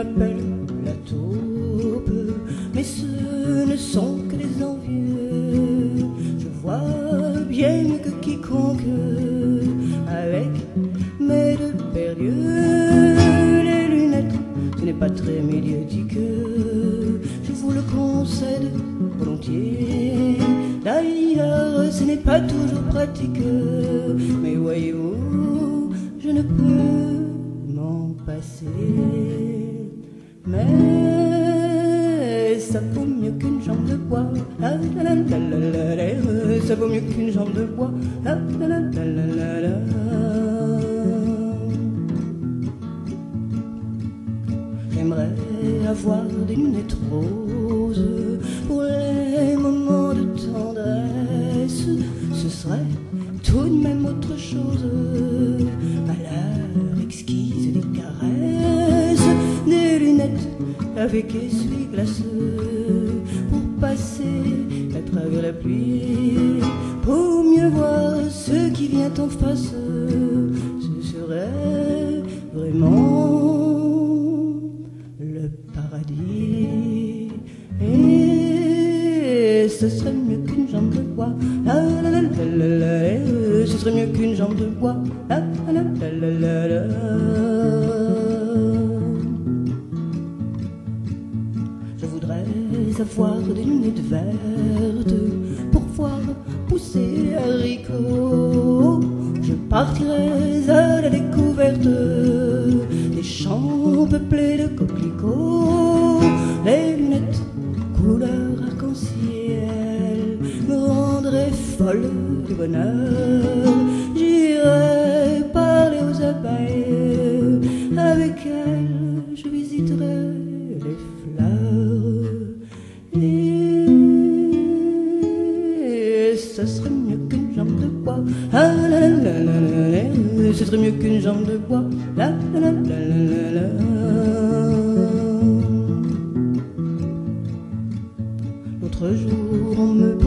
m'appelle la taupe, mais ce ne sont que des envieux. Je vois bien mieux que quiconque avec mes deux paires d'yeux. Les lunettes, ce n'est pas très médiatique, je vous le concède volontiers. D'ailleurs, ce n'est pas toujours pratique, mais voyez-vous, je ne peux m'en passer. Mais ça vaut mieux qu'une jambe de bois, la la la la la la, ça vaut mieux qu'une jambe de bois, la la la la la la. J'aimerais avoir des lunettes roses pour les moments de tendresse. Ce serait tout de même autre chose à l'heure exquise des caresses. Des lunettes avec essuie-glace pour passer à travers la pluie, pour mieux voir ce qui vient en face. Ce serait vraiment le paradis. Et ce serait mieux qu'une jambe de bois, la la la la la la. Ce serait mieux qu'une jambe de bois, la la la la la la. Je voudrais avoir des lunettes vertes pour voir pousser les haricots. Je partirais à la découverte des champs peuplés de coquelicots. Les lunettes couleur arc-en-ciel me rendraient folle du bonheur. J'irais parler aux abeilles, avec elles je visiterais les fleurs. Et ce serait mieux qu'une jambe de bois, ah la la la la la. Ce serait mieux qu'une jambe de bois, la la la la la la. L'autre jour on me